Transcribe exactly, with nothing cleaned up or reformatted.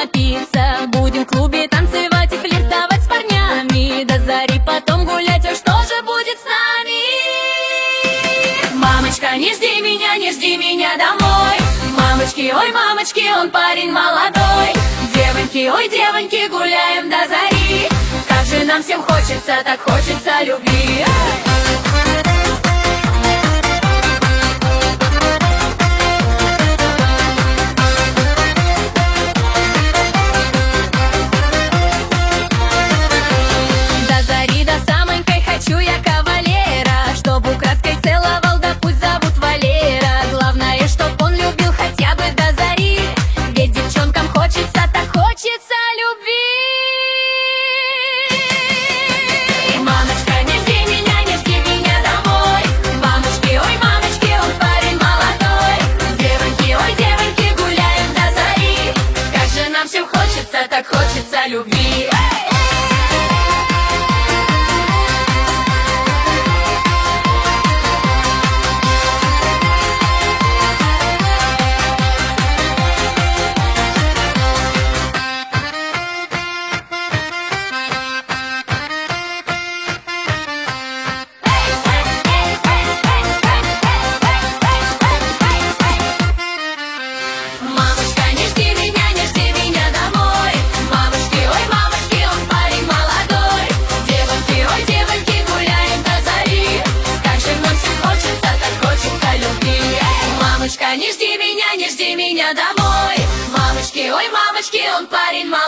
напиться. Будем в клубе танцевать и флиртовать с парнями до зари, потом гулять, а что же будет с нами? Мамочка, не жди меня, не жди меня домой. Мамочки, ой, мамочки, он парень молодой. Девоньки, ой, девоньки, гуляем до зари. Как же нам всем хочется, так хочется любви. До зари, до самонькой хочу я кавалера, чтоб украдкой целовал, да пусть зовут Валера. Главное, чтоб он любил хотя бы до зари, ведь девчонкам хочется, так хочется любви. Мамочка, не жди меня, не жди меня домой. Мамочки, ой, мамочки, он парень молодой. Девоньки, ой, девоньки, гуляем до зари. Как же нам всем хочется, так хочется любви. Мамочка, не жди меня, не жди меня домой. Мамочки, ой, мамочки, он парень молодой. Девоньки, ой, девоньки, гуляем до зари. Как же нам всем хочется, так хочется любви. Мамочка, не жди меня, не жди меня домой. Мамочки, ой, мамочки, он парень молодой.